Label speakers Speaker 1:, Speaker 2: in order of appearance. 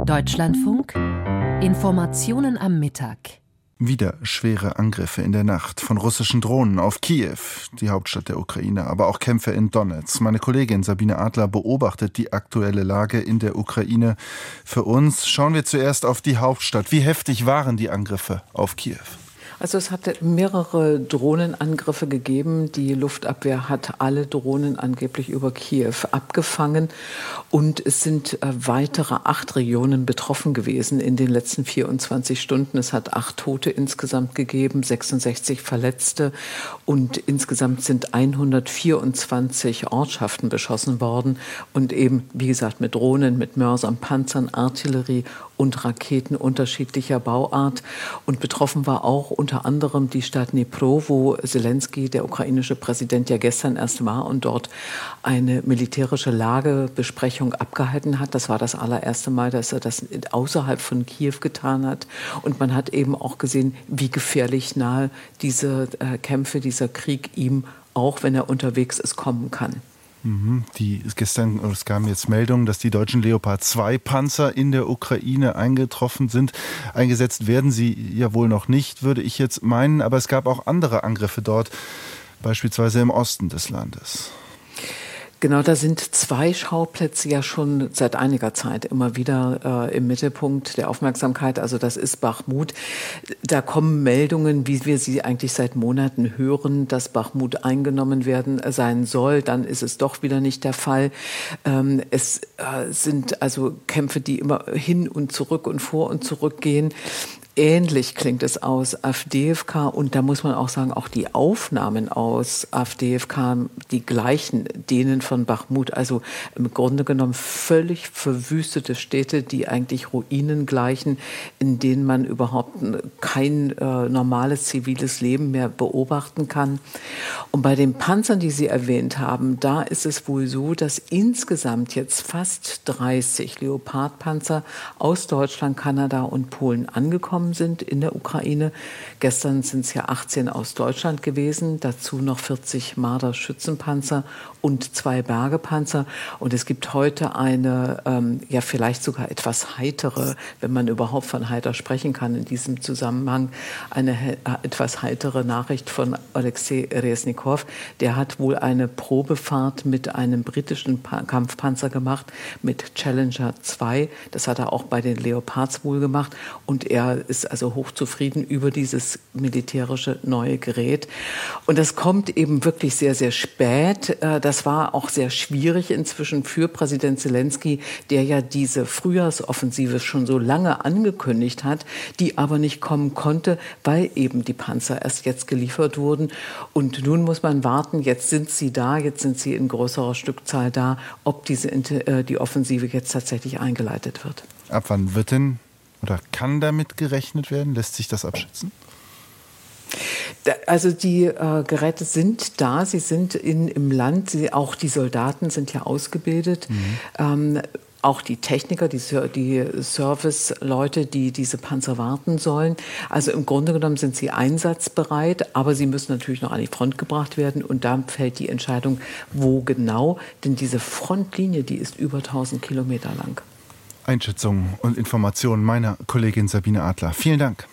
Speaker 1: Deutschlandfunk. Informationen am Mittag.
Speaker 2: Wieder schwere Angriffe in der Nacht von russischen Drohnen auf Kiew, die Hauptstadt der Ukraine, aber auch Kämpfe in Donetsk. Meine Kollegin Sabine Adler beobachtet die aktuelle Lage in der Ukraine. Für uns schauen wir zuerst auf die Hauptstadt. Wie heftig waren die Angriffe auf Kiew?
Speaker 3: Also es hat mehrere Drohnenangriffe gegeben. Die Luftabwehr hat alle Drohnen angeblich über Kiew abgefangen. Und es sind weitere 8 Regionen betroffen gewesen in den letzten 24 Stunden. Es hat 8 Tote insgesamt gegeben, 66 Verletzte. Und insgesamt sind 124 Ortschaften beschossen worden. Und eben, wie gesagt, mit Drohnen, mit Mörsern, Panzern, Artillerie und Raketen unterschiedlicher Bauart. Und betroffen war auch unter anderem die Stadt Dnipro, wo Selenskyj, der ukrainische Präsident, ja gestern erst war und dort eine militärische Lagebesprechung abgehalten hat. Das war das allererste Mal, dass er das außerhalb von Kiew getan hat. Und man hat eben auch gesehen, wie gefährlich nahe diese Kämpfe, dieser Krieg ihm, auch wenn er unterwegs ist, kommen kann.
Speaker 2: Es kamen jetzt Meldungen, dass die deutschen Leopard 2 Panzer in der Ukraine eingetroffen sind. Eingesetzt werden sie ja wohl noch nicht, würde ich jetzt meinen. Aber es gab auch andere Angriffe dort, beispielsweise im Osten des Landes.
Speaker 3: Genau, da sind 2 Schauplätze ja schon seit einiger Zeit immer wieder im Mittelpunkt der Aufmerksamkeit. Also das ist Bachmut. Da kommen Meldungen, wie wir sie eigentlich seit Monaten hören, dass Bachmut eingenommen werden sein soll. Dann ist es doch wieder nicht der Fall. Es sind also Kämpfe, die immer hin und zurück und vor und zurück gehen. Ähnlich klingt es aus Awdjiwka und da muss man auch sagen, auch die Aufnahmen aus Awdjiwka, die gleichen denen von Bachmut. Also im Grunde genommen völlig verwüstete Städte, die eigentlich Ruinen gleichen, in denen man überhaupt kein normales ziviles Leben mehr beobachten kann. Und bei den Panzern, die Sie erwähnt haben, da ist es wohl so, dass insgesamt jetzt fast 30 Leopardpanzer aus Deutschland, Kanada und Polen angekommen sind in der Ukraine. Gestern sind es ja 18 aus Deutschland gewesen, dazu noch 40 Marder-Schützenpanzer und 2 Bergepanzer. Und es gibt heute eine, ja vielleicht sogar etwas heitere, wenn man überhaupt von heiter sprechen kann in diesem Zusammenhang, eine etwas heitere Nachricht von Alexei Resnikow. Der hat wohl eine Probefahrt mit einem britischen Kampfpanzer gemacht, mit Challenger 2. Das hat er auch bei den Leopards wohl gemacht. Und er ist also hochzufrieden über dieses militärische neue Gerät. Und das kommt eben wirklich sehr, sehr spät. Das war auch sehr schwierig inzwischen für Präsident Selenskyj, der ja diese Frühjahrsoffensive schon so lange angekündigt hat, die aber nicht kommen konnte, weil eben die Panzer erst jetzt geliefert wurden. Und nun muss man warten, jetzt sind sie da, jetzt sind sie in größerer Stückzahl da, ob die Offensive jetzt tatsächlich eingeleitet wird.
Speaker 2: Ab wann wird denn oder kann damit gerechnet werden? Lässt sich das abschätzen?
Speaker 3: Also die Geräte sind da, sie sind im Land, auch die Soldaten sind ja ausgebildet. Auch die Techniker, die Serviceleute, die diese Panzer warten sollen. Also im Grunde genommen sind sie einsatzbereit, aber sie müssen natürlich noch an die Front gebracht werden. Und da fällt die Entscheidung, wo genau. Denn diese Frontlinie, die ist über 1000 Kilometer lang.
Speaker 2: Einschätzungen und Informationen meiner Kollegin Sabine Adler. Vielen Dank.